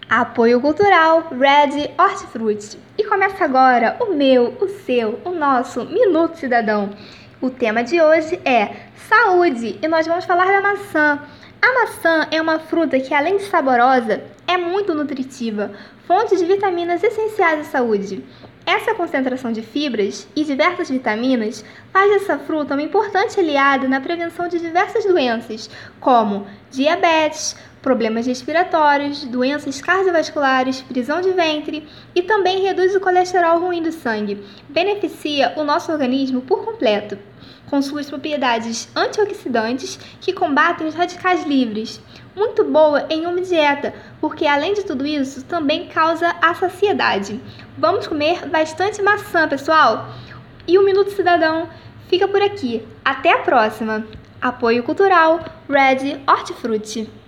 Apoio Cultural Red Hortifruti. E começa agora o meu, o seu, o nosso Minuto Cidadão. O tema de hoje é saúde e nós vamos falar da maçã. A maçã é uma fruta que, além de saborosa, é muito nutritiva, fonte de vitaminas essenciais à saúde. Essa concentração de fibras e diversas vitaminas faz dessa fruta uma importante aliada na prevenção de diversas doenças, como diabetes, problemas respiratórios, doenças cardiovasculares, prisão de ventre e também reduz o colesterol ruim do sangue. Beneficia o nosso organismo por completo, com suas propriedades antioxidantes que combatem os radicais livres. Muito boa em uma dieta, porque além de tudo isso, também causa a saciedade. Vamos comer bastante maçã, pessoal! E o Minuto Cidadão fica por aqui. Até a próxima! Apoio Cultural Red Hortifruti.